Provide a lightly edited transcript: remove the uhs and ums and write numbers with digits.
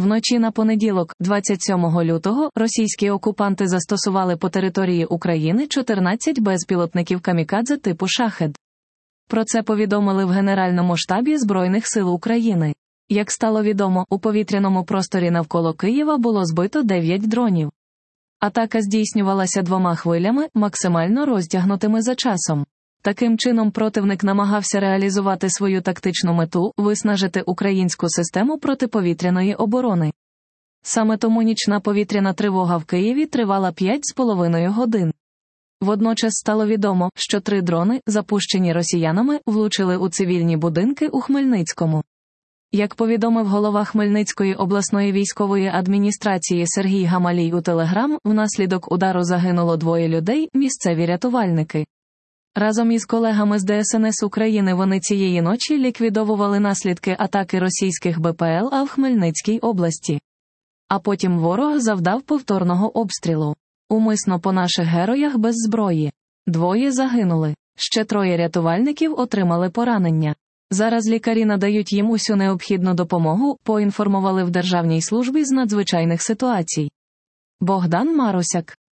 Вночі на понеділок, 27 лютого, російські окупанти застосували по території України 14 безпілотників камікадзе типу «Шахед». Про це повідомили в Генеральному штабі Збройних сил України. Як стало відомо, у повітряному просторі навколо Києва було збито 9 дронів. Атака здійснювалася 2 хвилями, максимально розтягнутими за часом. Таким чином противник намагався реалізувати свою тактичну мету – виснажити українську систему протиповітряної оборони. Саме тому нічна повітряна тривога в Києві тривала 5,5 годин. Водночас стало відомо, що 3 дрони, запущені росіянами, влучили у цивільні будинки у Хмельницькому. Як повідомив голова Хмельницької обласної військової адміністрації Сергій Гамалій у Телеграм, внаслідок удару загинуло 2 людей, місцеві рятувальники. Разом із колегами з ДСНС України вони цієї ночі ліквідовували наслідки атаки російських БПЛА в Хмельницькій області. А потім ворог завдав повторного обстрілу. Умисно по наших героях без зброї. 2 загинули. Ще 3 рятувальників отримали поранення. Зараз лікарі надають їм усю необхідну допомогу, поінформували в Державній службі з надзвичайних ситуацій. Богдан Марусяк.